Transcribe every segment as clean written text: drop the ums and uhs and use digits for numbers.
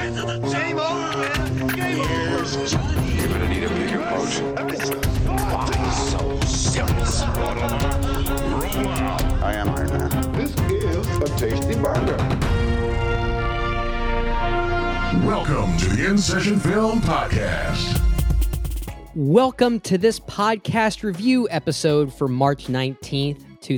Same old man. Game over. Johnny. You're gonna need a bigger boat. So serious. I am Iron Man. This is a tasty burger. Welcome to the In Session Film Podcast. Welcome to this podcast review episode for March 19th,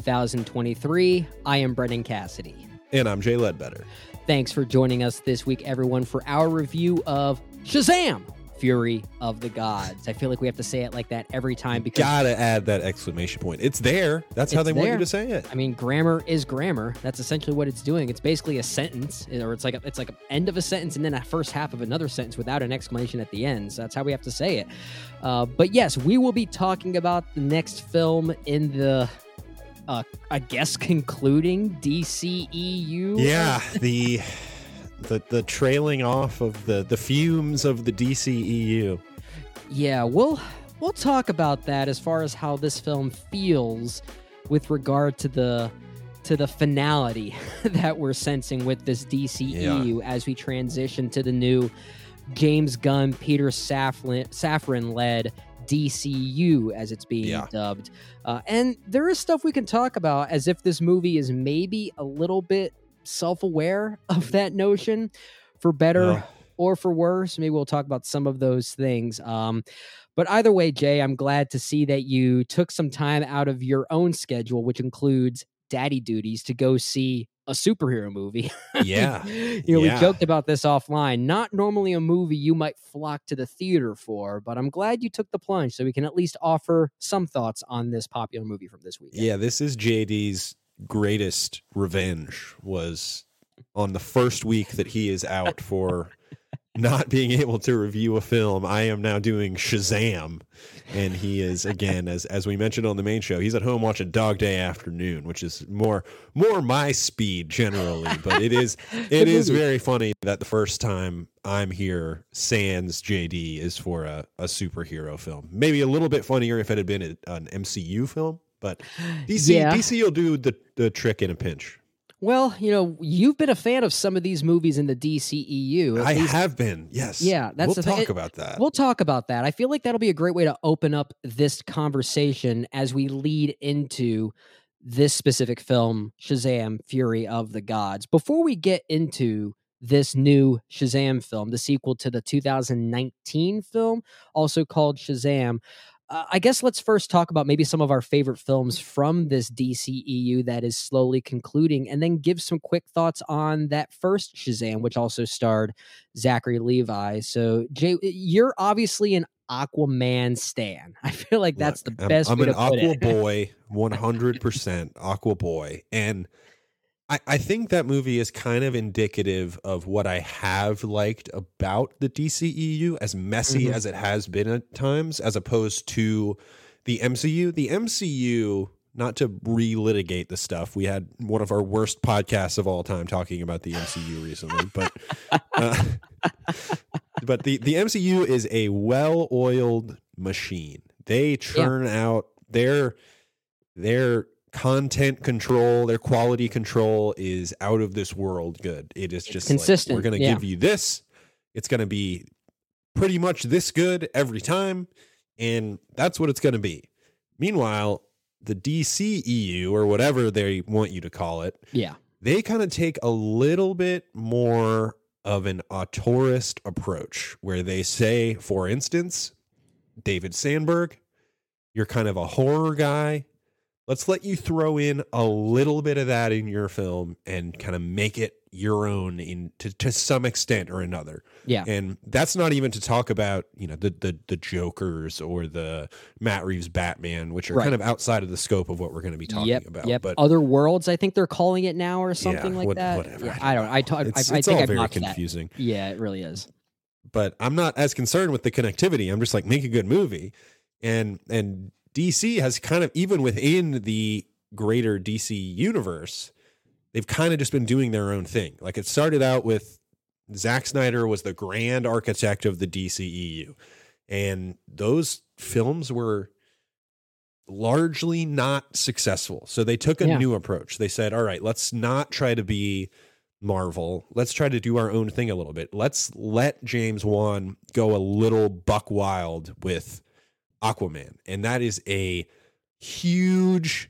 2023. I am Brendan Cassidy. And I'm Jay Ledbetter. Thanks for joining us this week, everyone, for our review of Shazam! Fury of the Gods. I feel like we have to say it like that every time because Gotta add that exclamation point. It's there. That's how they want you to say it. I mean, grammar is grammar. That's essentially what it's doing. It's basically a sentence, or it's like an end of a sentence and then a first half of another sentence without an exclamation at the end. So that's how we have to say it. But yes, we will be talking about the next film in the I guess concluding DCEU. Yeah, the trailing off of the fumes of the DCEU. Yeah, we'll talk about that as far as how this film feels with regard to the finality that we're sensing with this DCEU as we transition to the new James Gunn, Peter Safran-led DCU, as it's being dubbed. And there is stuff we can talk about as if this movie is maybe a little bit self-aware of that notion, for better or for worse. Maybe we'll talk about some of those things. But either way, Jay, I'm glad to see that you took some time out of your own schedule, which includes daddy duties, to go see a superhero movie. Yeah. We joked about this offline. Not normally a movie you might flock to the theater for, but I'm glad you took the plunge so we can at least offer some thoughts on this popular movie from this weekend. Yeah, this is JD's greatest revenge, was on the first week that he is out for not being able to review a film. I am now doing Shazam, and he is, again, as we mentioned on the main show, he's at home watching Dog Day Afternoon, which is more my speed generally, but it is very funny that the first time I'm here sans JD is for a superhero film. Maybe a little bit funnier if it had been an MCU film, but DC will do the trick in a pinch. Well, you've been a fan of some of these movies in the DCEU. I have been, yes. Yeah, that's we'll talk about that. We'll talk about that. I feel like that'll be a great way to open up this conversation as we lead into this specific film, Shazam! Fury of the Gods. Before we get into this new Shazam film, the sequel to the 2019 film, also called Shazam, I guess let's first talk about maybe some of our favorite films from this DCEU that is slowly concluding, and then give some quick thoughts on that first Shazam, which also starred Zachary Levi. So, Jay, you're obviously an Aquaman stan. I feel like that's the best way to put it. I'm an Aqua boy, 100% Aqua boy. And I think that movie is kind of indicative of what I have liked about the DCEU, as messy as it has been at times, as opposed to the MCU. The MCU, not to relitigate the stuff, we had one of our worst podcasts of all time talking about the MCU recently, but but the MCU is a well-oiled machine. They churn out their content control, their quality control is out of this world good. It is just consistent. Like, we're going to give you this. It's going to be pretty much this good every time, and that's what it's going to be. Meanwhile, the DCEU, or whatever they want you to call it, they kind of take a little bit more of an auteurist approach, where they say, for instance, David Sandberg, you're kind of a horror guy. Let's let you throw in a little bit of that in your film and kind of make it your own to some extent or another. Yeah. And that's not even to talk about, the Jokers or the Matt Reeves Batman, which are kind of outside of the scope of what we're going to be talking about. Yep. But Other Worlds, I think they're calling it now, or something like that. Whatever. Yeah, I don't. It's all very confusing. That. Yeah, it really is. But I'm not as concerned with the connectivity. I'm just like, make a good movie. And DC has kind of, even within the greater DC universe, they've kind of just been doing their own thing. Like, it started out with Zack Snyder was the grand architect of the DCEU. And those films were largely not successful. So they took a new approach. They said, all right, let's not try to be Marvel. Let's try to do our own thing a little bit. Let's let James Wan go a little buck wild with Aquaman. And that is a huge,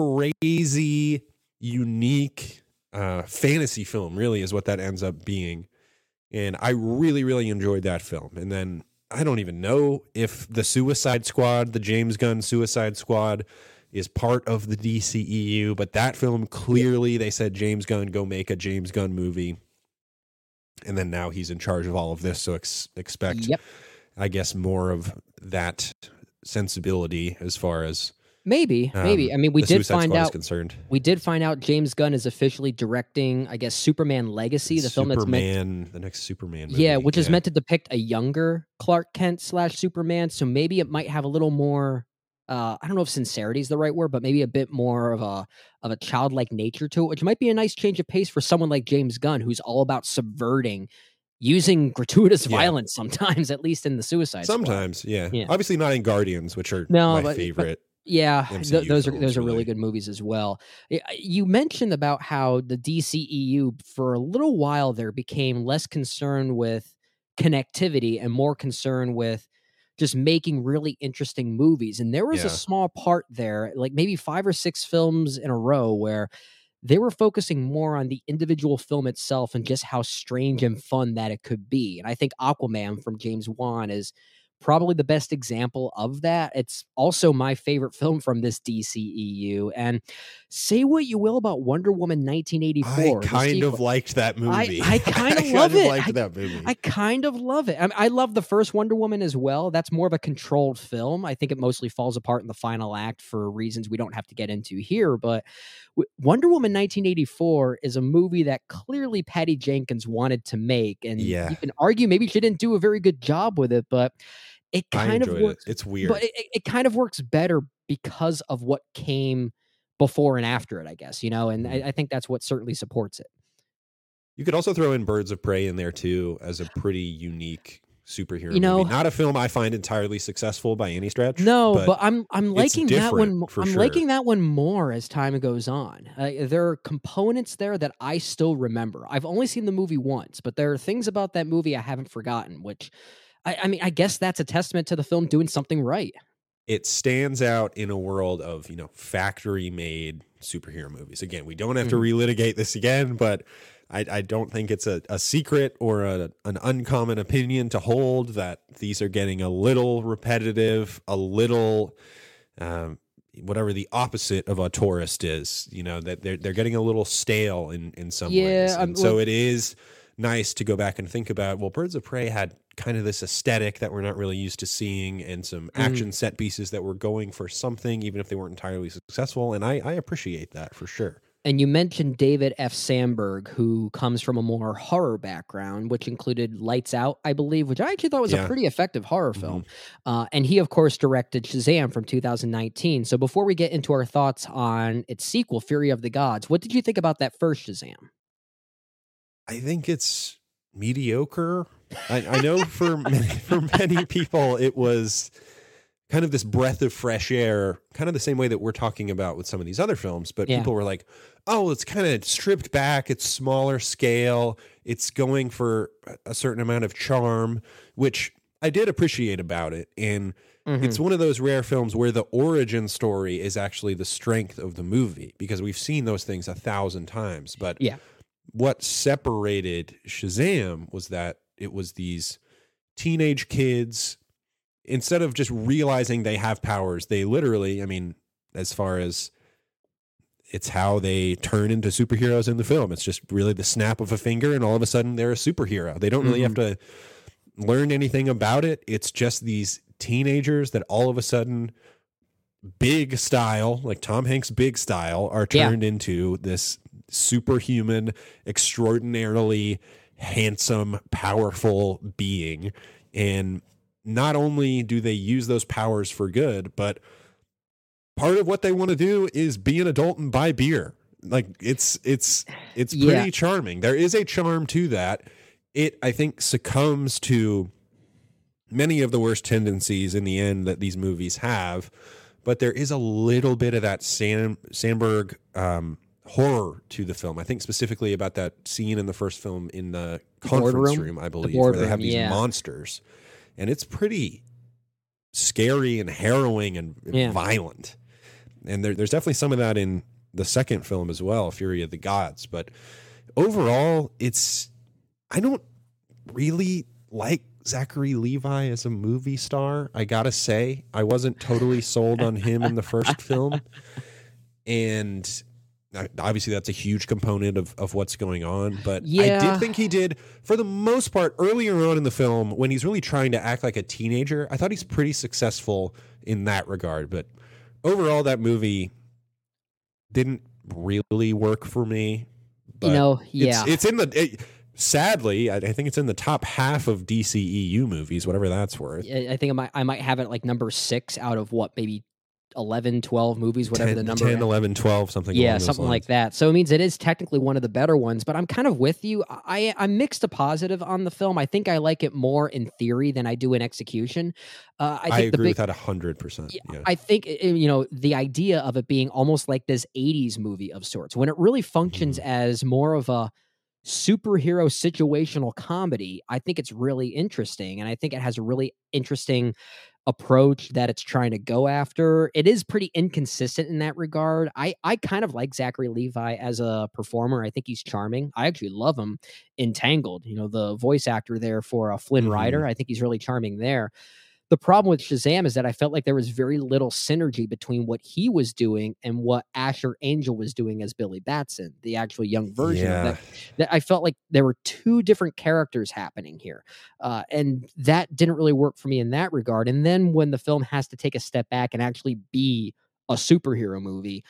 crazy, unique fantasy film, really, is what that ends up being. And I really, really enjoyed that film. And then I don't even know if the Suicide Squad, the James Gunn Suicide Squad, is part of the DCEU, but that film, clearly they said James Gunn, go make a James Gunn movie. And then now he's in charge of all of this, so expect, I guess, more of that sensibility as far as maybe. I mean, we did find out. Concerned. We did find out James Gunn is officially directing, I guess, Superman Legacy, the film that's meant, the next Superman movie. Yeah, which is meant to depict a younger Clark Kent / Superman. So maybe it might have a little more. I don't know if sincerity is the right word, but maybe a bit more of a childlike nature to it, which might be a nice change of pace for someone like James Gunn, who's all about subverting, using gratuitous violence sometimes, at least in the Suicide Squad. Sometimes, yeah. Obviously not in Guardians, which are my favorite. Those are really good movies as well. You mentioned about how the DCEU for a little while there became less concerned with connectivity and more concerned with just making really interesting movies. And there was a small part there, like maybe 5 or 6 films in a row, where they were focusing more on the individual film itself and just how strange and fun that it could be. And I think Aquaman from James Wan is probably the best example of that. It's also my favorite film from this DCEU. And say what you will about Wonder Woman 1984. I kind of liked that movie. I kind of love it. Liked that movie. I kind of love it. I love the first Wonder Woman as well. That's more of a controlled film. I think it mostly falls apart in the final act for reasons we don't have to get into here. But Wonder Woman 1984 is a movie that clearly Patty Jenkins wanted to make. And you can argue maybe she didn't do a very good job with it, but it kind of works. It's weird. But it kind of works better because of what came before and after it, I guess, and I think that's what certainly supports it. You could also throw in Birds of Prey in there too as a pretty unique superhero movie. Not a film I find entirely successful by any stretch. No, but I'm liking that one. Liking that one more as time goes on. There are components there that I still remember. I've only seen the movie once, but there are things about that movie I haven't forgotten, which I mean, I guess that's a testament to the film doing something right. It stands out in a world of, factory-made superhero movies. Again, we don't have to relitigate this again, but I don't think it's a secret or an uncommon opinion to hold that these are getting a little repetitive, a little whatever the opposite of a tourist is. That they're getting a little stale in some ways. And so it is nice to go back and think about, well, Birds of Prey had kind of this aesthetic that we're not really used to seeing, and some action set pieces that were going for something, even if they weren't entirely successful. And I appreciate that for sure. And you mentioned David F. Sandberg, who comes from a more horror background, which included Lights Out, I believe, which I actually thought was a pretty effective horror film. And he, of course, directed Shazam from 2019. So before we get into our thoughts on its sequel, Fury of the Gods, what did you think about that first Shazam? I think it's mediocre. I know for many people it was kind of this breath of fresh air, kind of the same way that we're talking about with some of these other films. But people were like, oh, it's kind of stripped back. It's smaller scale. It's going for a certain amount of charm, which I did appreciate about it. And it's one of those rare films where the origin story is actually the strength of the movie, because we've seen those things 1,000 times. But what separated Shazam was that it was these teenage kids. Instead of just realizing they have powers, they literally, I mean, as far as it's how they turn into superheroes in the film, it's just really the snap of a finger and all of a sudden they're a superhero. They don't really have to learn anything about it. It's just these teenagers that all of a sudden, big style, like Tom Hanks' big style, are turned into this superhuman, extraordinarily handsome, powerful being. And not only do they use those powers for good, but part of what they want to do is be an adult and buy beer. Like it's pretty charming. There is a charm to that. It, I think, succumbs to many of the worst tendencies in the end that these movies have, but there is a little bit of that Sandberg horror to the film. I think specifically about that scene in the first film in the conference room, I believe, where they have these monsters. And it's pretty scary and harrowing and violent. And there's definitely some of that in the second film as well, Fury of the Gods. But overall, I don't really like Zachary Levi as a movie star. I gotta say, I wasn't totally sold on him in the first film. And obviously that's a huge component of what's going on. But I did think he did, for the most part, earlier on in the film, when he's really trying to act like a teenager, I thought he's pretty successful in that regard. But overall, that movie didn't really work for me. But it's in the... Sadly, I think it's in the top half of DCEU movies, whatever that's worth. I think I might have it like number 6 out of maybe 11, 12 movies, whatever the number 10, 11, 12, something something like that. So it means it is technically one of the better ones, but I'm kind of with you. I'm mixed to positive on the film. I think I like it more in theory than I do in execution. I agree with that 100%. Yeah. I think, the idea of it being almost like this 80s movie of sorts, when it really functions as more of a superhero situational comedy, I think it's really interesting. And I think it has a really interesting approach that it's trying to go after. It is pretty inconsistent in that regard. I kind of like Zachary Levi as a performer. I think he's charming. I actually love him in Tangled, the voice actor there for Flynn Rider. I think he's really charming there. The problem with Shazam is that I felt like there was very little synergy between what he was doing and what Asher Angel was doing as Billy Batson, the actual young version of that. I felt like there were two different characters happening here. And that didn't really work for me in that regard. And then when the film has to take a step back and actually be a superhero movie,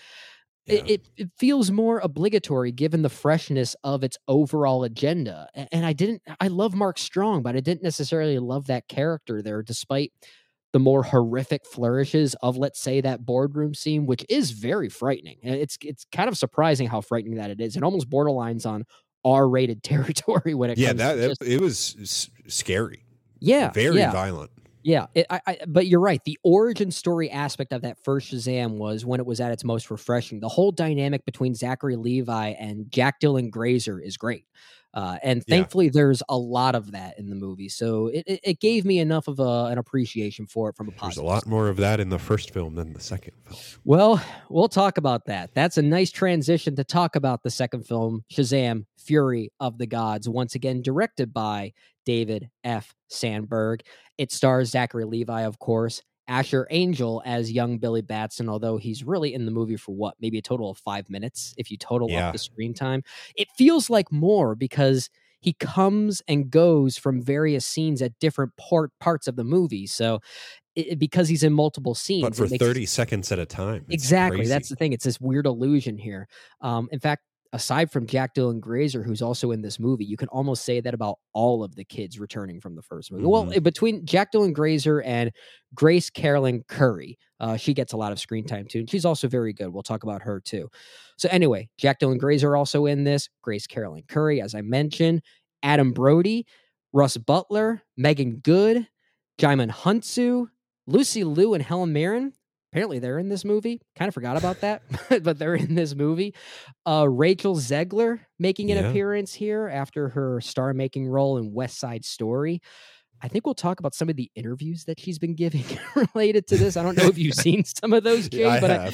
it feels more obligatory given the freshness of its overall agenda. And I love Mark Strong, but I didn't necessarily love that character there, despite the more horrific flourishes of, let's say, that boardroom scene, which is very frightening. It's kind of surprising how frightening that it is. It almost borderlines on R-rated territory when it comes to it was scary. Yeah. Very violent. Yeah, but you're right. The origin story aspect of that first Shazam was when it was at its most refreshing. The whole dynamic between Zachary Levi and Jack Dylan Grazer is great. And thankfully, there's a lot of that in the movie. So it gave me enough of an appreciation for it from a positive. There's a lot more of that in the first film than the second film. Well, we'll talk about that. That's a nice transition to talk about the second film, Shazam! Fury of the Gods, once again directed by David F. Sandberg. It stars Zachary Levi, of course, Asher Angel as young Billy Batson, although he's really in the movie for maybe a total of 5 minutes if you total up the screen time. It feels like more because he comes and goes from various scenes at different parts of the movie. So because he's in multiple scenes. But for 30 seconds at a time. Exactly. Crazy. That's the thing. It's this weird illusion here. In fact, aside from Jack Dylan Grazer, who's also in this movie, you can almost say that about all of the kids returning from the first movie. Well, between Jack Dylan Grazer and Grace Carolyn Curry, she gets a lot of screen time too, and she's also very good. We'll talk about her too. So anyway, Jack Dylan Grazer also in this, Grace Carolyn Curry, as I mentioned, Adam Brody, Russ Butler, Megan Good, Jaimin Hunsu, Lucy Liu, and Helen Mirren. Apparently they're in this movie. Kind of forgot about that, but they're in this movie. Rachel Zegler making an appearance here after her star-making role in West Side Story. I think we'll talk about some of the interviews that she's been giving related to this. I don't know if you've seen some of those, Jay,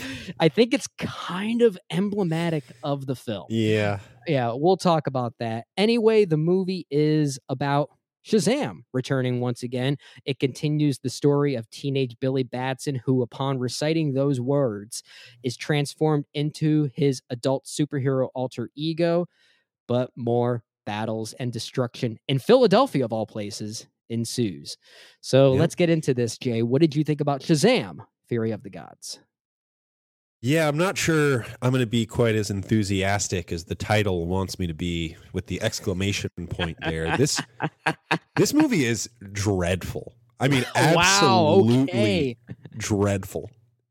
I think it's kind of emblematic of the film. Yeah. Yeah, we'll talk about that. Anyway, the movie is about Shazam returning once again. It continues the story of teenage Billy Batson, who, upon reciting those words, is transformed into his adult superhero alter ego, but more battles and destruction in Philadelphia, of all places, ensues. So let's get into this, Jay. What did you think about Shazam! Fury of the Gods? Yeah, I'm not sure I'm going to be quite as enthusiastic as the title wants me to be with the exclamation point there. This movie is dreadful. I mean, absolutely dreadful.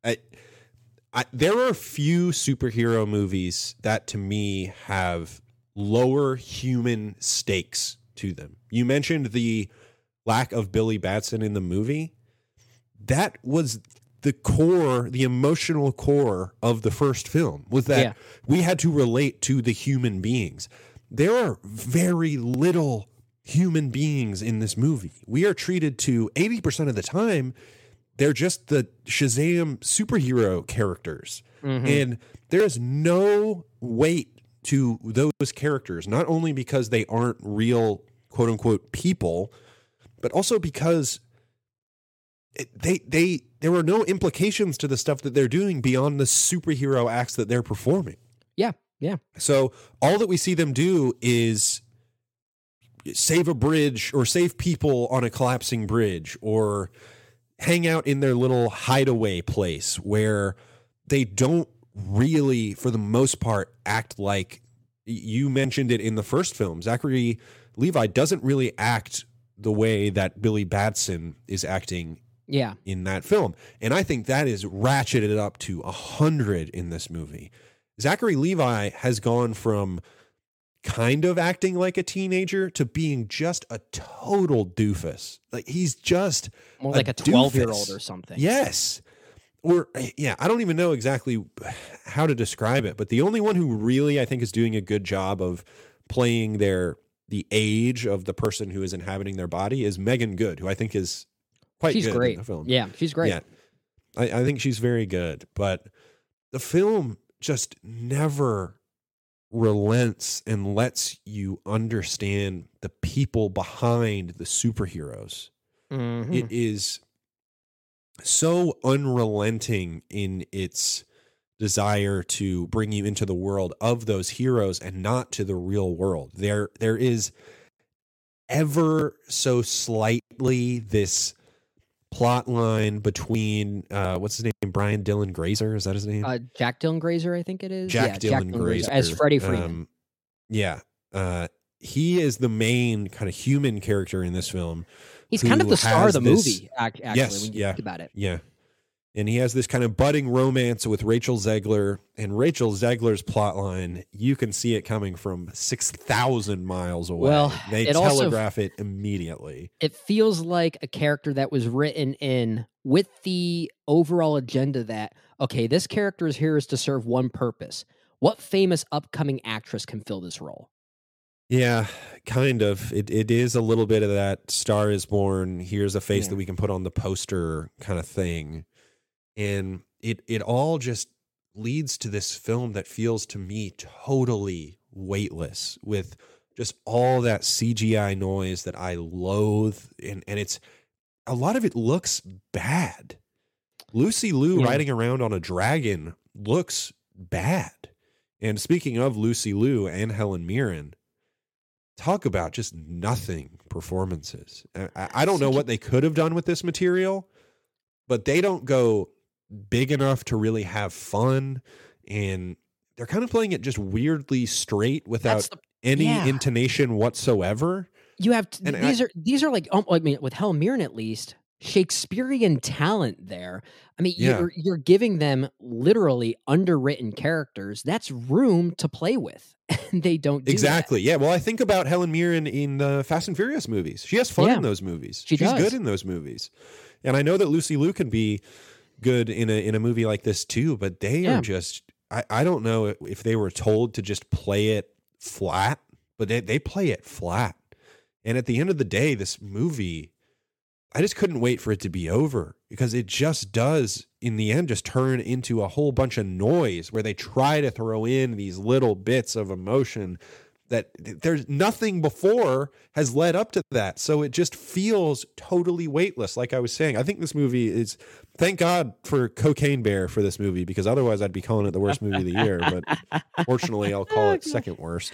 There are a few superhero movies that, to me, have lower human stakes to them. You mentioned the lack of Billy Batson in the movie. That was the emotional core of the first film was that we had to relate to the human beings. There are very little human beings in this movie. We are treated to 80% of the time, they're just the Shazam superhero characters. And there's no weight to those characters, not only because they aren't real quote unquote people, but also because there were no implications to the stuff that they're doing beyond the superhero acts that they're performing. Yeah. So all that we see them do is save a bridge or save people on a collapsing bridge or hang out in their little hideaway place where they don't really, for the most part, act like you mentioned it in the first film. Zachary Levi doesn't really act the way that Billy Batson is acting in that film. And I think that is ratcheted up to 100 in this movie. Zachary Levi has gone from kind of acting like a teenager to being just a total doofus. Like he's just more like a 12-year-old or something. Yes. Or I don't even know exactly how to describe it, but the only one who really I think is doing a good job of playing the age of the person who is inhabiting their body is Megan Good, who I think is quite good great in the film. Yeah, she's great. Yeah. I think she's very good, but the film just never relents and lets you understand the people behind the superheroes. It is so unrelenting in its desire to bring you into the world of those heroes and not to the real world. There is ever so slightly this plot line between what's his name, Brian Dylan Grazer, is that his name? Jack Dylan Grazer, I think it is. Jack Dylan Grazer as Freddie Freeman. He is the main kind of human character in this film. He's kind of the star of the movie, actually, when you think about it. Yeah. And he has this kind of budding romance with Rachel Zegler, and Rachel Zegler's plotline, you can see it coming from 6,000 miles away. Well, they telegraph it immediately. It feels like a character that was written in with the overall agenda that, okay, this character is here is to serve one purpose. What famous upcoming actress can fill this role? Yeah, kind of. It is a little bit of that Star is Born, here's a face that we can put on the poster kind of thing. And it all just leads to this film that feels to me totally weightless with just all that CGI noise that I loathe. And it's a lot of it looks bad. Lucy Liu riding around on a dragon looks bad. And speaking of Lucy Liu and Helen Mirren, talk about just nothing performances. I don't know what they could have done with this material, but they don't go big enough to really have fun, and they're kind of playing it just weirdly straight without any intonation whatsoever. You have these are like I mean, with Helen Mirren at least, Shakespearean talent there. I mean, you're giving them literally underwritten characters. That's room to play with, and they don't do exactly. that. Yeah, well, I think about Helen Mirren in the Fast and Furious movies. She has fun in those movies. She's good in those movies, and I know that Lucy Liu can be good in a movie like this too, but they are just I don't know if they were told to just play it flat, but they play it flat. And at the end of the day, this movie, I just couldn't wait for it to be over, because it just does in the end just turn into a whole bunch of noise where they try to throw in these little bits of emotion that there's nothing before has led up to that. So it just feels totally weightless. Like I was saying, I think this movie is, thank God for Cocaine Bear for this movie, because otherwise I'd be calling it the worst movie of the year. But fortunately, I'll call it second worst.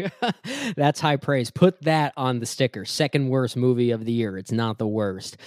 That's high praise. Put that on the sticker. Second worst movie of the year. It's not the worst.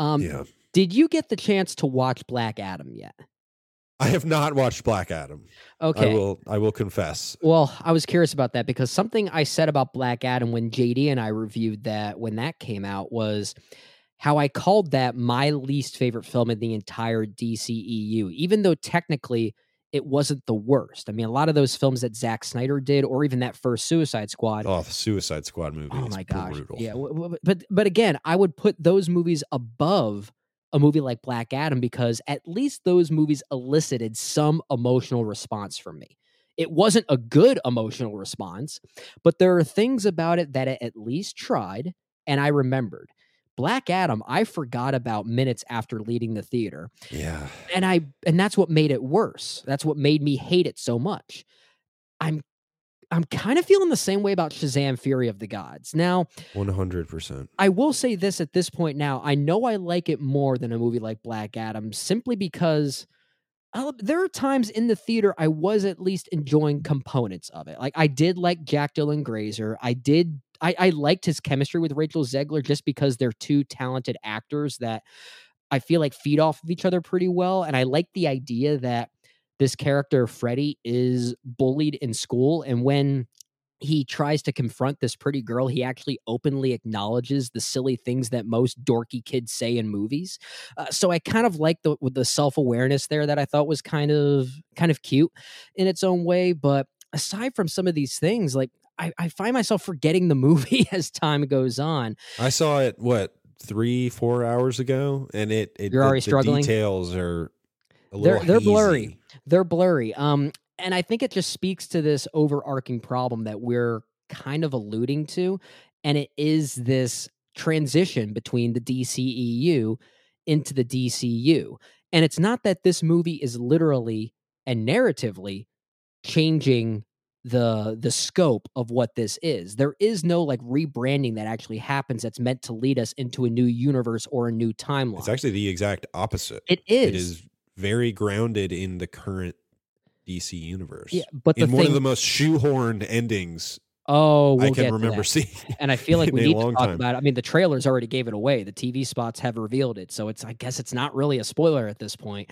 Did you get the chance to watch Black Adam yet? I have not watched Black Adam. Okay. I will confess. Well, I was curious about that, because something I said about Black Adam when JD and I reviewed that when that came out was how I called that my least favorite film in the entire DCEU, even though technically it wasn't the worst. I mean, a lot of those films that Zack Snyder did, or even that first Suicide Squad. Oh, the Suicide Squad movie. Oh my gosh. Brutal. Yeah. But again, I would put those movies above a movie like Black Adam, because at least those movies elicited some emotional response from me. It wasn't a good emotional response, but there are things about it that it at least tried, and I remembered. Black Adam, I forgot about minutes after leaving the theater. Yeah. And that's what made it worse. That's what made me hate it so much. I'm kind of feeling the same way about Shazam! Fury of the Gods. Now, 100%. I will say this at this point now. I know I like it more than a movie like Black Adam simply because there are times in the theater I was at least enjoying components of it. Like, I did like Jack Dylan Grazer. I liked his chemistry with Rachel Zegler just because they're two talented actors that I feel like feed off of each other pretty well. And I like the idea that this character, Freddy, is bullied in school. And when he tries to confront this pretty girl, he actually openly acknowledges the silly things that most dorky kids say in movies. So I kind of like the self-awareness there that I thought was kind of cute in its own way. But aside from some of these things, like, I find myself forgetting the movie as time goes on. I saw it, 3-4 hours ago, and you're already struggling. The details are a little they're blurry. They're blurry. And I think it just speaks to this overarching problem that we're kind of alluding to, and it is this transition between the DCEU into the DCU. And it's not that this movie is literally and narratively changing the scope of what this is. There is no like rebranding that actually happens that's meant to lead us into a new universe or a new timeline. It's actually the exact opposite. It is. It is very grounded in the current DC universe. Yeah, but one of the most shoehorned endings I can remember seeing. And I feel like we need to talk about it. I mean, the trailers already gave it away. The TV spots have revealed it. So I guess it's not really a spoiler at this point.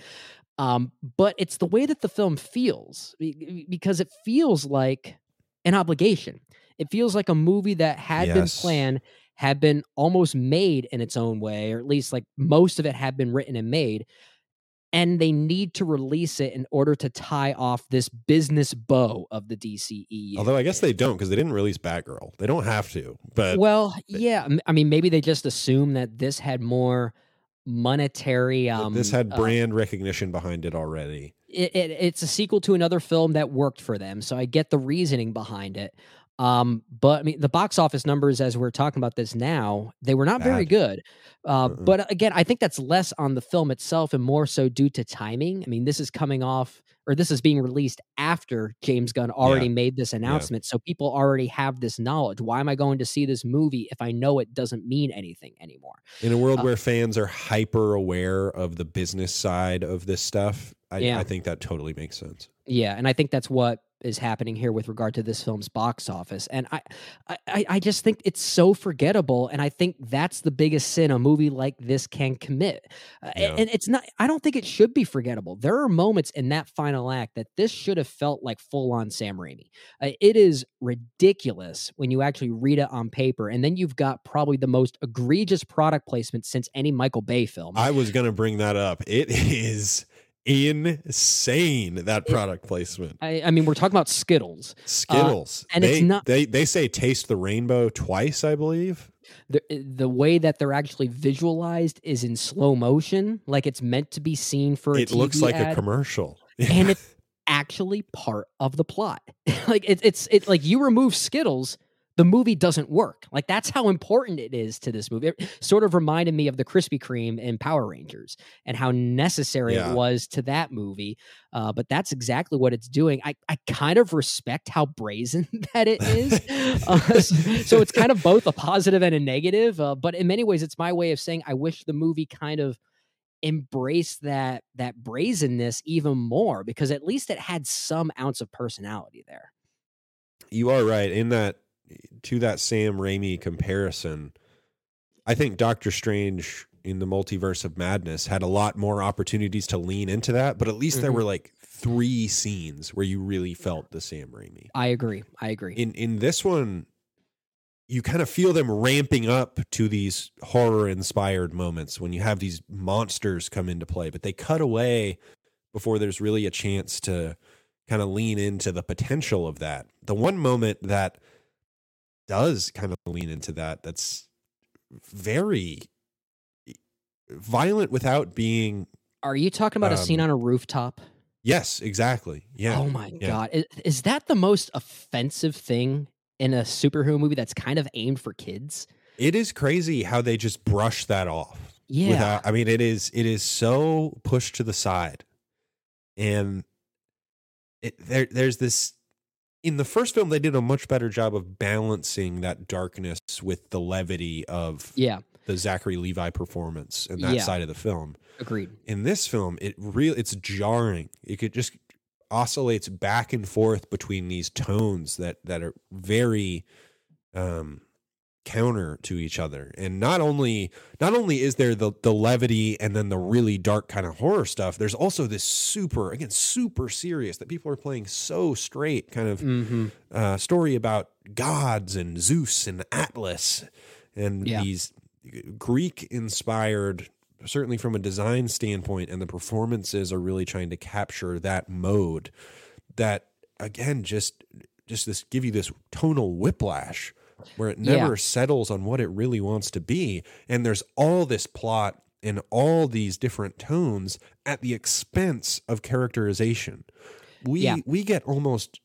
But it's the way that the film feels, because it feels like an obligation. It feels like a movie that had been planned, had been almost made in its own way, or at least like most of it had been written and made. And they need to release it in order to tie off this business bow of the DCEU. Although I guess they don't, because they didn't release Batgirl. They don't have to. But yeah. I mean, maybe they just assume that this had more monetary. This had brand recognition behind it already. It's a sequel to another film that worked for them, so I get the reasoning behind it. But I mean, the box office numbers, as we're talking about this now, they were not very good. But again, I think that's less on the film itself and more so due to timing. I mean, this is this is being released after James Gunn already made this announcement. So people already have this knowledge. Why am I going to see this movie if I know it doesn't mean anything anymore? In a world where fans are hyper aware of the business side of this stuff, I think that totally makes sense. Yeah, and I think that's what is happening here with regard to this film's box office. And I just think it's so forgettable, and I think that's the biggest sin a movie like this can commit. And it's not, I don't think it should be forgettable. There are moments in that final act that this should have felt like full-on Sam Raimi. It is ridiculous when you actually read it on paper, and then you've got probably the most egregious product placement since any Michael Bay film. I was going to bring that up. It is insane, that product placement. I mean, we're talking about Skittles. And it's not. They say taste the rainbow twice, I believe. The way that they're actually visualized is in slow motion, like it's meant to be seen for a TV looks like ad, a commercial, and it's actually part of the plot. Like it's like you remove Skittles, the movie doesn't work. Like, that's how important it is to this movie. It sort of reminded me of the Krispy Kreme in Power Rangers and how necessary it was to that movie. But that's exactly what it's doing. I kind of respect how brazen that it is. So it's kind of both a positive and a negative. But in many ways, it's my way of saying I wish the movie kind of embraced that brazenness even more, because at least it had some ounce of personality there. You are right in that. To that Sam Raimi comparison, I think Doctor Strange in the Multiverse of Madness had a lot more opportunities to lean into that, but at least there were like 3 scenes where you really felt the Sam Raimi. I agree. In this one, you kind of feel them ramping up to these horror-inspired moments when you have these monsters come into play, but they cut away before there's really a chance to kind of lean into the potential of that. The one moment that does kind of lean into that's very violent without being. Are you talking about a scene on a rooftop? Yes, exactly. Yeah. Oh my God. Is that the most offensive thing in a superhero movie that's kind of aimed for kids? It is crazy how they just brush that off. Yeah. I mean, it is so pushed to the side. And there's this, in the first film, they did a much better job of balancing that darkness with the levity of the Zachary Levi performance and that side of the film. Agreed. In this film, it's jarring. It could just oscillates back and forth between these tones that are very counter to each other. And not only is there the levity and then the really dark kind of horror stuff, there's also this super serious that people are playing so straight kind of story about gods and Zeus and Atlas and these Greek inspired, certainly from a design standpoint, and the performances are really trying to capture that mode that, again, just this give you this tonal whiplash where it never settles on what it really wants to be. And there's all this plot and all these different tones at the expense of characterization. We get almost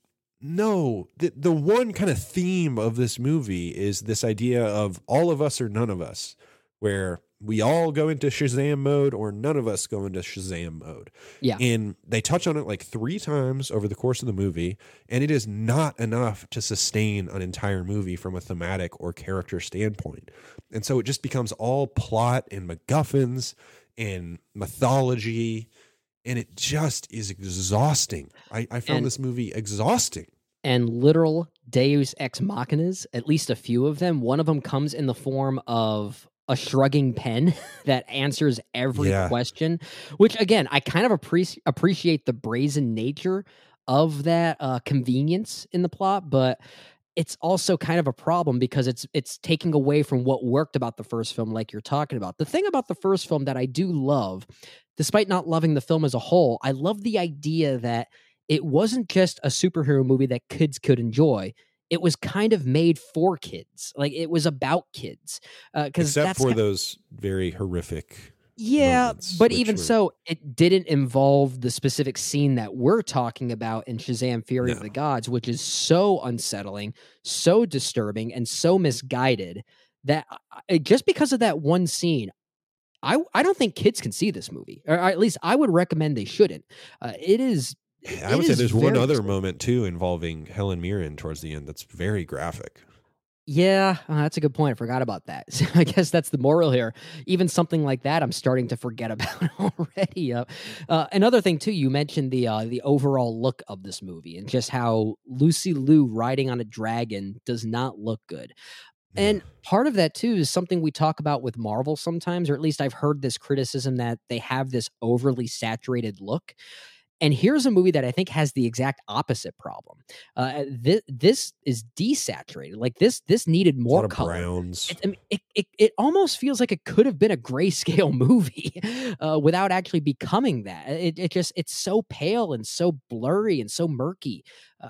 the one kind of theme of this movie is this idea of all of us or none of us, where we all go into Shazam mode or none of us go into Shazam mode. Yeah. And they touch on it like 3 times over the course of the movie, and it is not enough to sustain an entire movie from a thematic or character standpoint. And so it just becomes all plot and MacGuffins and mythology, and it just is exhausting. I found this movie exhausting. And literal Deus Ex Machinas, at least a few of them. One of them comes in the form of a shrugging pen that answers every question, which, again, I kind of appreciate the brazen nature of that convenience in the plot, but it's also kind of a problem because it's taking away from what worked about the first film, like you're talking about. The thing about the first film that I do love, despite not loving the film as a whole, I love the idea that it wasn't just a superhero movie that kids could enjoy. It was kind of made for kids. Like, it was about kids. Except for those very horrific moments, but even so, it didn't involve the specific scene that we're talking about in Shazam! Fury of the Gods, which is so unsettling, so disturbing, and so misguided that just because of that one scene, I don't think kids can see this movie. Or at least I would recommend they shouldn't. It is... I would say there's one other moment, too, involving Helen Mirren towards the end that's very graphic. Yeah, that's a good point. I forgot about that. So I guess that's the moral here. Even something like that, I'm starting to forget about already. Another thing, too, you mentioned the overall look of this movie and just how Lucy Liu riding on a dragon does not look good. And part of that, too, is something we talk about with Marvel sometimes, or at least I've heard this criticism that they have this overly saturated look. And here's a movie that I think has the exact opposite problem. This is desaturated. Like this needed more color. Browns. It almost feels like it could have been a grayscale movie without actually becoming that. It's so pale and so blurry and so murky.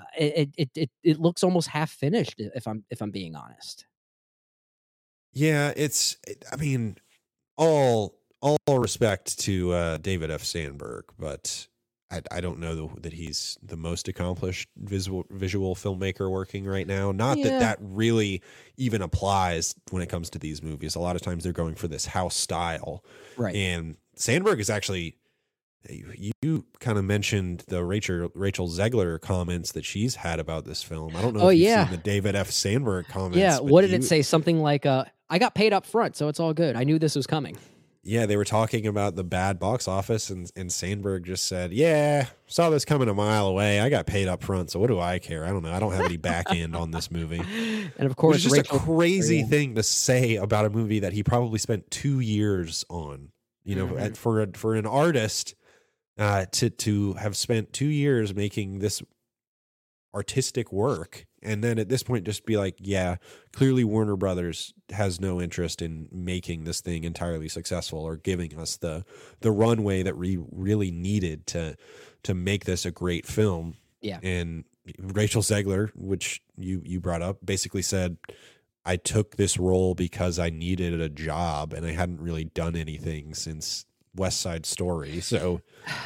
It looks almost half finished. If I'm being honest. Yeah, I mean, all respect to David F. Sandberg, but I don't know that he's the most accomplished visual filmmaker working right now. Not that really even applies when it comes to these movies. A lot of times they're going for this house style. Right. And Sandberg is actually, you kind of mentioned the Rachel Zegler comments that she's had about this film. I don't know if you've seen the David F. Sandberg comments. Yeah, what did it say? Something like, I got paid up front, so it's all good. I knew this was coming. Yeah, they were talking about the bad box office, and Sandberg just said, saw this coming a mile away. I got paid up front, so what do I care? I don't know. I don't have any back end on this movie. And of course, it's just a crazy thing to say about a movie that he probably spent 2 years on. You know, for an artist to have spent 2 years making this artistic work, and then at this point just be like, clearly Warner Brothers has no interest in making this thing entirely successful or giving us the runway that we really needed to make this a great film. Yeah. And Rachel Zegler, which you brought up, basically said, I took this role because I needed a job and I hadn't really done anything since West Side Story. So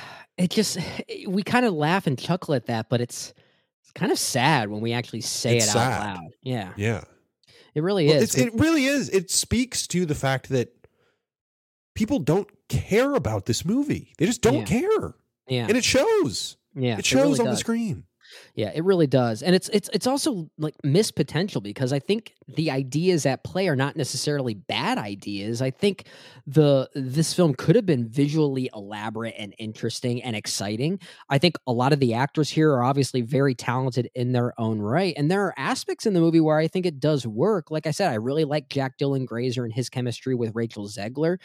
we kind of laugh and chuckle at that, but it's kind of sad when we actually say it out loud. Yeah. Yeah. It really is. It really is. It speaks to the fact that people don't care about this movie. They just don't care. Yeah. And it shows. Yeah. It shows on the screen. Yeah, it really does. And it's also like missed potential, because I think the ideas at play are not necessarily bad ideas. I think this film could have been visually elaborate and interesting and exciting. I think a lot of the actors here are obviously very talented in their own right. And there are aspects in the movie where I think it does work. Like I said, I really like Jack Dylan Grazer and his chemistry with Rachel Zegler.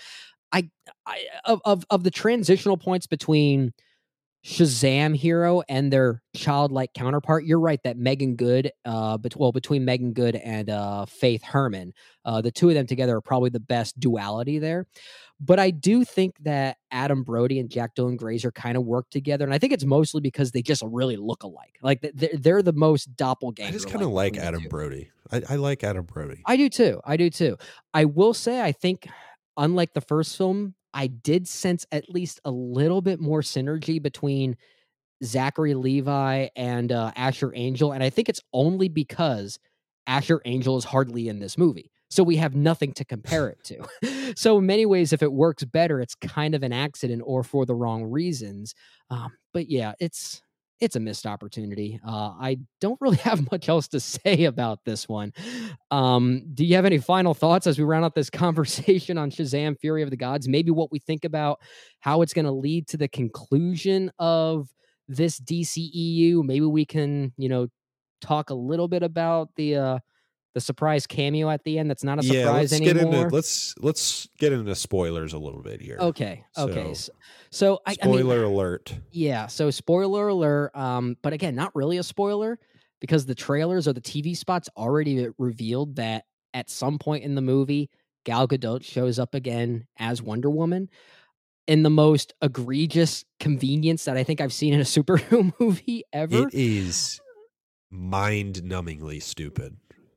Of the transitional points between Shazam hero and their childlike counterpart, you're right that Megan Good, between Megan Good and Faith Herman, the two of them together are probably the best duality there. But I do think that Adam Brody and Jack Dylan Grazer kind of work together, and I think it's mostly because they just really look alike. Like they're the most doppelganger. I just kind of like Adam Brody. I like Adam Brody. I do too. I will say, I think, unlike the first film, I did sense at least a little bit more synergy between Zachary Levi and Asher Angel. And I think it's only because Asher Angel is hardly in this movie. So we have nothing to compare it to. So in many ways, if it works better, it's kind of an accident or for the wrong reasons. But yeah, it's a missed opportunity. I don't really have much else to say about this one. Do you have any final thoughts as we round out this conversation on Shazam! Fury of the Gods? Maybe what we think about how it's going to lead to the conclusion of this DCEU. Maybe we can, talk a little bit about the surprise cameo at the end. That's not a surprise anymore. Let's get into spoilers a little bit here. Okay. So spoiler alert. Yeah. So spoiler alert. But again, not really a spoiler, because the trailers or the TV spots already revealed that at some point in the movie, Gal Gadot shows up again as Wonder Woman in the most egregious convenience that I think I've seen in a superhero movie ever. It is mind-numbingly stupid.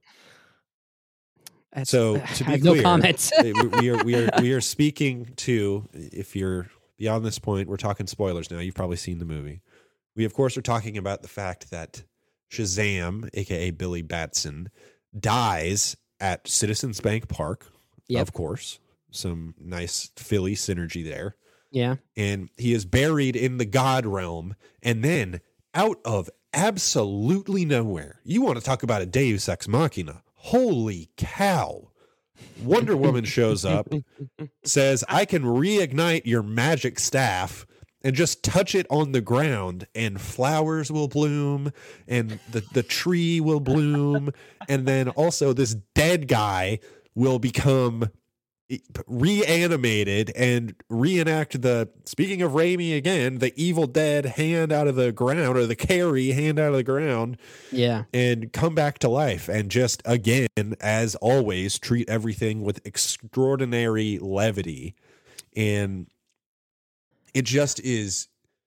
So to be clear, no comments. we are speaking to, if you're beyond this point, we're talking spoilers now. You've probably seen the movie. We of course are talking about the fact that Shazam, aka Billy Batson, dies at Citizens Bank Park. Yep. Of course, some nice Philly synergy there. Yeah, and he is buried in the God realm, and then out of absolutely nowhere, you want to talk about a Deus Ex Machina. Holy cow. Wonder Woman shows up, says, I can reignite your magic staff, and just touch it on the ground, and flowers will bloom, and the tree will bloom, and then also this dead guy will become reanimated and reenact speaking of Raimi again, the Evil Dead hand out of the ground, or the Carrie hand out of the ground. Yeah. And come back to life, and just again, as always, treat everything with extraordinary levity. And it just is,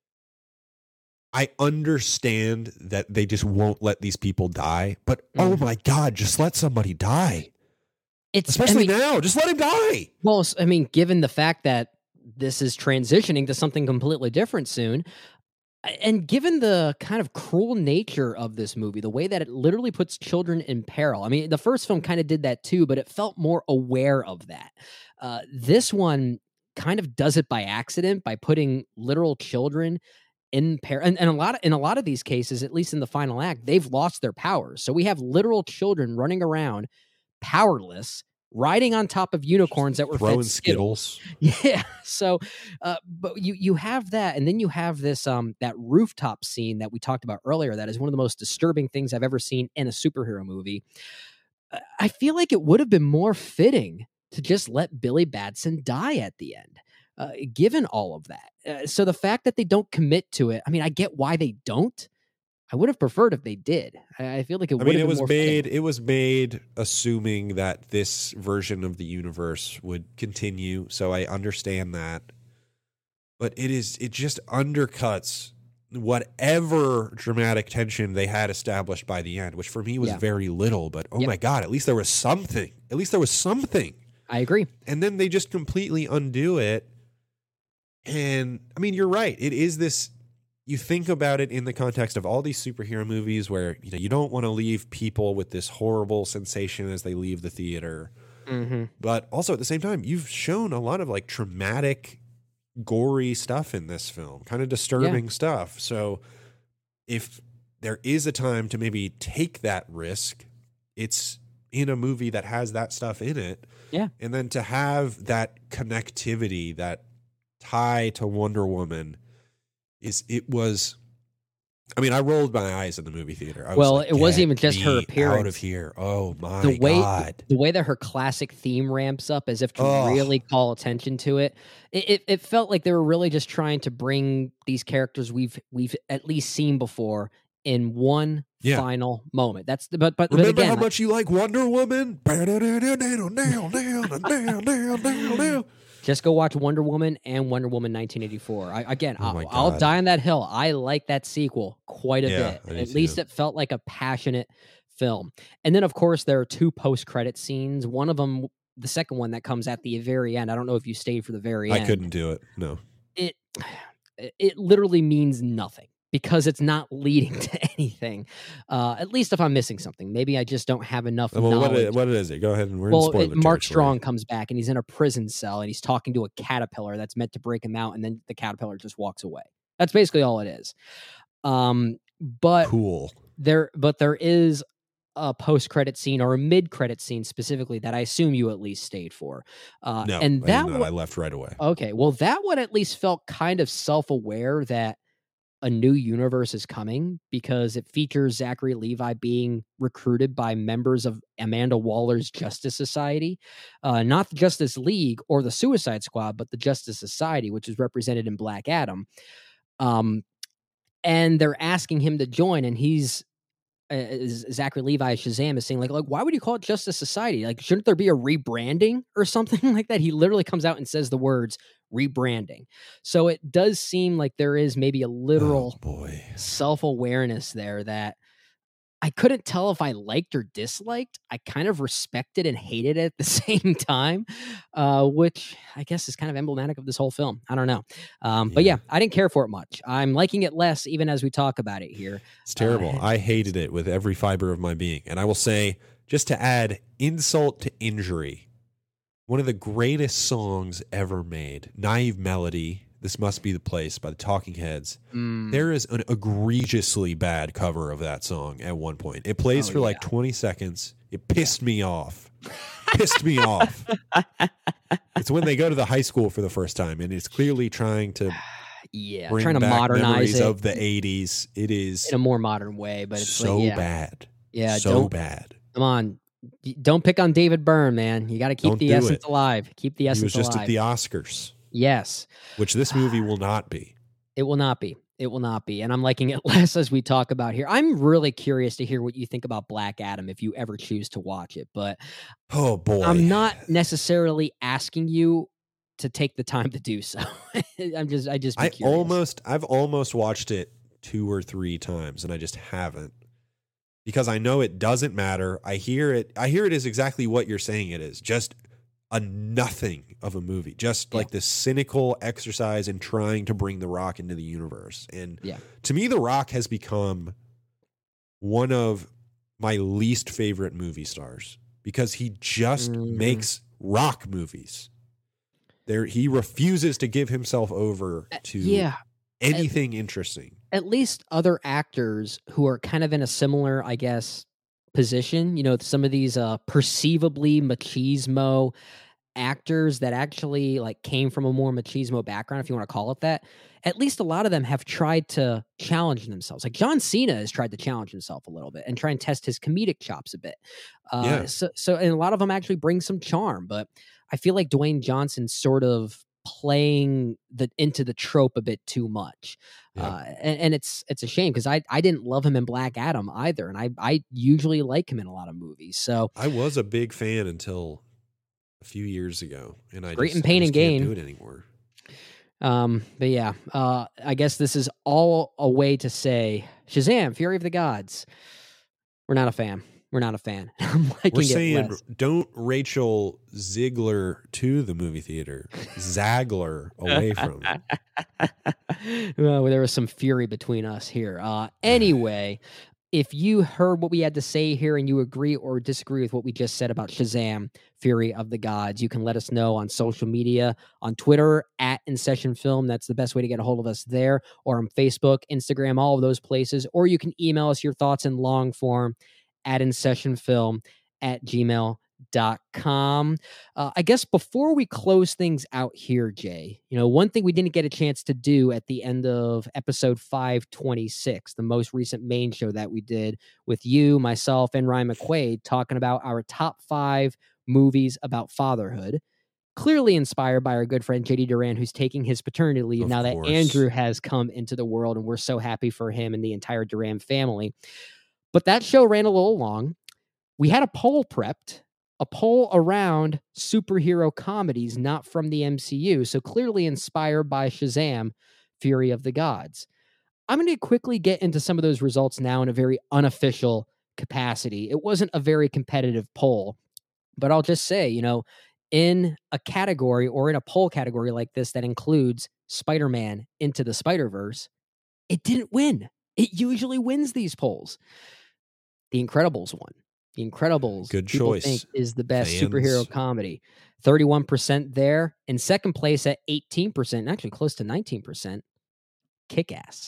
I understand that they just won't let these people die, but oh my God, just let somebody die. Especially now, just let him die. Well, I mean, given the fact that this is transitioning to something completely different soon, and given the kind of cruel nature of this movie, the way that it literally puts children in peril. I mean, the first film kind of did that too, but it felt more aware of that. This one kind of does it by accident, by putting literal children in peril. And in a lot of these cases, at least in the final act, they've lost their powers. So we have literal children running around powerless, riding on top of unicorns that were throwing fed Skittles. Yeah. So, but you have that, and then you have this that rooftop scene that we talked about earlier. That is one of the most disturbing things I've ever seen in a superhero movie. I feel like it would have been more fitting to just let Billy Batson die at the end, given all of that. So the fact that they don't commit to it, I mean, I get why they don't. I would have preferred if they did. I feel like it would have been more fitting. It was made assuming that this version of the universe would continue, so I understand that. But it just undercuts whatever dramatic tension they had established by the end, which for me was very little, but my God, at least there was something. At least there was something. I agree. And then they just completely undo it. And I mean, you're right. It is this, you think about it in the context of all these superhero movies where, you know, you don't want to leave people with this horrible sensation as they leave the theater. Mm-hmm. But also at the same time, you've shown a lot of like traumatic, gory stuff in this film, kind of disturbing stuff. So if there is a time to maybe take that risk, it's in a movie that has that stuff in it. Yeah. And then to have that connectivity, that tie to Wonder Woman I rolled my eyes in the movie theater. It wasn't even just her appearance. Out of here. Oh my God. The way that her classic theme ramps up as if to really call attention to it. It felt like they were really just trying to bring these characters we've at least seen before in one final moment. But remember again, how much you like Wonder Woman? Just go watch Wonder Woman and Wonder Woman 1984. I'll die on that hill. I like that sequel quite a bit. At least it felt like a passionate film. And then, of course, there are 2 post-credit scenes. One of them, the second one that comes at the very end. I don't know if you stayed for the very end. I couldn't do it. No. It literally means nothing because it's not leading to anything. At least if I'm missing something. Maybe I just don't have enough knowledge. What is it? Go ahead and we're in spoiler territory. Mark Strong comes back and he's in a prison cell and he's talking to a caterpillar that's meant to break him out, and then the caterpillar just walks away. That's basically all it is. But cool. There is a post-credit scene or a mid-credit scene specifically that I assume you at least stayed for. No, and that I left right away. Okay, well, that one at least felt kind of self-aware that a new universe is coming because it features Zachary Levi being recruited by members of Amanda Waller's Justice Society, not the Justice League or the Suicide Squad, but the Justice Society, which is represented in Black Adam. And they're asking him to join, and he's Zachary Levi Shazam is saying like, why would you call it Justice Society? Like, shouldn't there be a rebranding or something like that? He literally comes out and says the words rebranding. So it does seem like there is maybe a literal self-awareness there that I couldn't tell if I liked or disliked. I kind of respected and hated it at the same time, which I guess is kind of emblematic of this whole film. I don't know. But yeah, I didn't care for it much. I'm liking it less even as we talk about it here. It's terrible. I hated it with every fiber of my being. And I will say, just to add insult to injury, one of the greatest songs ever made, Naive Melody, This Must Be the Place by the Talking Heads. There is an egregiously bad cover of that song at one point. It plays for like 20 seconds. It pissed me off. It's when they go to the high school for the first time, and it's clearly trying to bring back modernize it of the 80s. It is in a more modern way, but it's so bad. Yeah, so bad. Come on. Don't pick on David Byrne, man. You got to keep the essence alive. Keep the essence alive. He was just at the Oscars. Yes. Which this movie will not be. It will not be. It will not be. And I'm liking it less as we talk about here. I'm really curious to hear what you think about Black Adam if you ever choose to watch it. But oh boy, I'm not necessarily asking you to take the time to do so. I've almost watched it 2 or 3 times and I just haven't. Because I know it doesn't matter. I hear it is exactly what you're saying it is. Just a nothing of a movie. Just like this cynical exercise in trying to bring The Rock into the universe. And to me, The Rock has become one of my least favorite movie stars because he just makes rock movies. He refuses to give himself over to anything interesting. At least other actors who are kind of in a similar, I guess, position, some of these perceivably machismo actors that actually like came from a more machismo background, if you want to call it that, at least a lot of them have tried to challenge themselves. Like John Cena has tried to challenge himself a little bit and try and test his comedic chops a bit. So and a lot of them actually bring some charm, but I feel like Dwayne Johnson's sort of playing into the trope a bit too much. And it's a shame because I didn't love him in Black Adam either. And I usually like him in a lot of movies. So I was a big fan until a few years ago. And I Great in Pain and Gain. Can't do it anymore. But yeah, I guess this is all a way to say Shazam! Fury of the Gods. We're not a fan. We're not a fan. We're saying don't Rachel Ziegler to the movie theater. Zagler away from it. Well, there was some fury between us here. Anyway, if you heard what we had to say here and you agree or disagree with what we just said about Shazam! Fury of the Gods, you can let us know on social media, on Twitter, @InSessionFilm. That's the best way to get a hold of us there, or on Facebook, Instagram, all of those places. Or you can email us your thoughts in long form at InSessionFilm@gmail.com. I guess before we close things out here, Jay, one thing we didn't get a chance to do at the end of episode 526, the most recent main show that we did with you, myself, and Ryan McQuaid, talking about our top 5 movies about fatherhood, clearly inspired by our good friend JD Duran, who's taking his paternity leave now that Andrew has come into the world, and we're so happy for him and the entire Duran family. But that show ran a little long. We had a poll prepped, a poll around superhero comedies not from the MCU, so clearly inspired by Shazam! Fury of the Gods. I'm going to quickly get into some of those results now in a very unofficial capacity. It wasn't a very competitive poll, but I'll just say, in a category or in a poll category like this that includes Spider-Man Into the Spider-Verse, it didn't win. It usually wins these polls. The Incredibles won. The Incredibles, good people choice, think is the best superhero comedy. 31% there. In second place at 18%, actually close to 19%, Kick-Ass.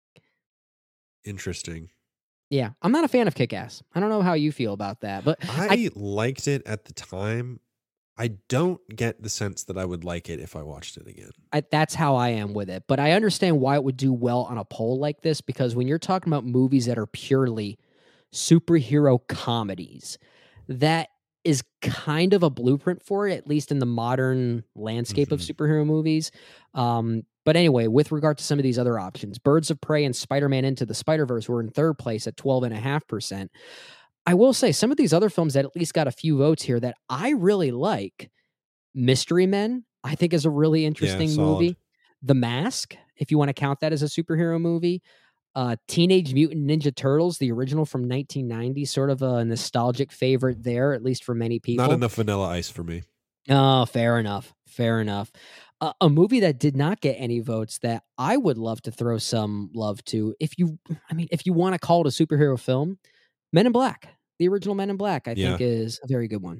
Interesting. Yeah, I'm not a fan of Kick-Ass. I don't know how you feel about that, but I liked it at the time. I don't get the sense that I would like it if I watched it again. That's how I am with it. But I understand why it would do well on a poll like this, because when you're talking about movies that are purely superhero comedies, that is kind of a blueprint for it, at least in the modern landscape of superhero movies. But anyway, with regard to some of these other options, Birds of Prey and Spider-Man Into the Spider-Verse were in third place at 12.5%. I will say some of these other films that at least got a few votes here that I really like. Mystery Men, I think, is a really interesting movie. The Mask, if you want to count that as a superhero movie. Teenage Mutant Ninja Turtles, the original from 1990, sort of a nostalgic favorite there, at least for many people. Not enough Vanilla Ice for me. Oh, fair enough. Fair enough. A movie that did not get any votes that I would love to throw some love to, if you want to call it a superhero film, Men in Black. The original Men in Black, I think, is a very good one.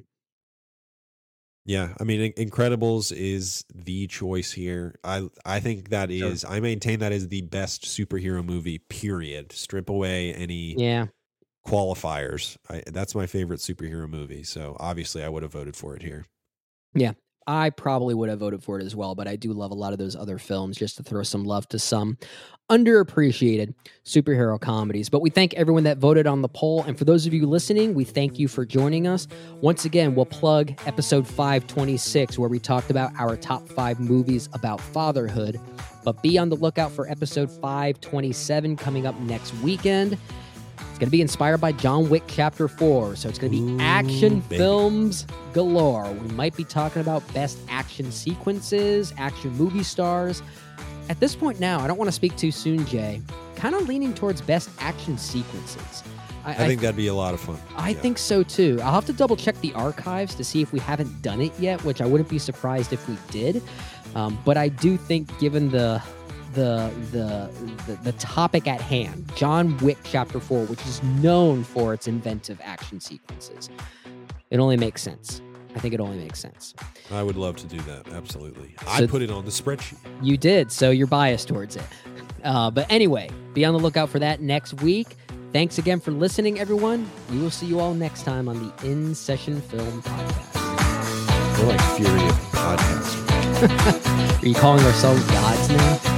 Yeah, I mean, Incredibles is the choice here. I think that is, I maintain that is the best superhero movie, period. Strip away any qualifiers. That's my favorite superhero movie, so obviously I would have voted for it here. Yeah, I probably would have voted for it as well, but I do love a lot of those other films, just to throw some love to some underappreciated superhero comedies. But we thank everyone that voted on the poll, and for those of you listening, we thank you for joining us. Once again, we'll plug episode 526, where we talked about our top 5 movies about fatherhood, but be on the lookout for episode 527 coming up next weekend. It's going to be inspired by John Wick Chapter 4, so it's going to be action films galore. We might be talking about best action sequences, action movie stars. At this point now, I don't want to speak too soon, Jay, kind of leaning towards best action sequences. I think that'd be a lot of fun. I think so, too. I'll have to double-check the archives to see if we haven't done it yet, which I wouldn't be surprised if we did. But I do think, given the topic at hand, John Wick Chapter 4, which is known for its inventive action sequences, it only makes sense. I think it only makes sense. I would love to do that. Absolutely. I put it on the spreadsheet. You did, so you're biased towards it. But anyway, be on the lookout for that next week. Thanks again for listening, everyone. We will see you all next time on the In Session Film Podcast. We're like Fury of podcasts. Are you calling ourselves gods now?